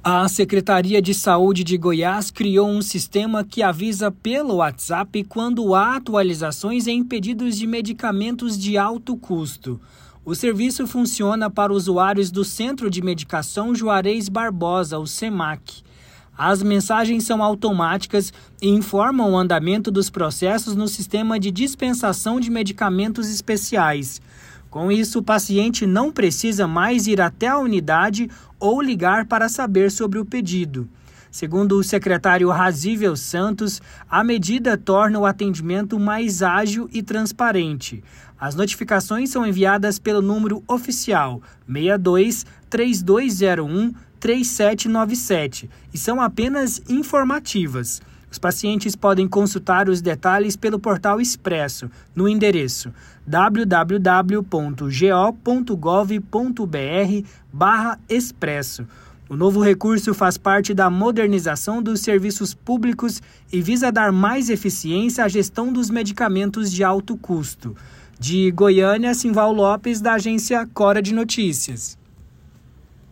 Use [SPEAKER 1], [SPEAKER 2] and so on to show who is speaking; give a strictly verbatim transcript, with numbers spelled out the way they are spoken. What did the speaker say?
[SPEAKER 1] A Secretaria de Saúde de Goiás criou um sistema que avisa pelo WhatsApp quando há atualizações em pedidos de medicamentos de alto custo. O serviço funciona para usuários do Centro de Medicação Juarez Barbosa, o CEMAC. As mensagens são automáticas e informam o andamento dos processos no sistema de dispensação de medicamentos especiais. Com isso, o paciente não precisa mais ir até a unidade ou ligar para saber sobre o pedido. Segundo o secretário Razível Santos, a medida torna o atendimento mais ágil e transparente. As notificações são enviadas pelo número oficial seis dois, três dois zero um, três sete nove sete e são apenas informativas. Os pacientes podem consultar os detalhes pelo portal Expresso, no endereço w w w ponto go ponto gov ponto br barra expresso. O novo recurso faz parte da modernização dos serviços públicos e visa dar mais eficiência à gestão dos medicamentos de alto custo. De Goiânia, Simval Lopes, da agência Cora de Notícias.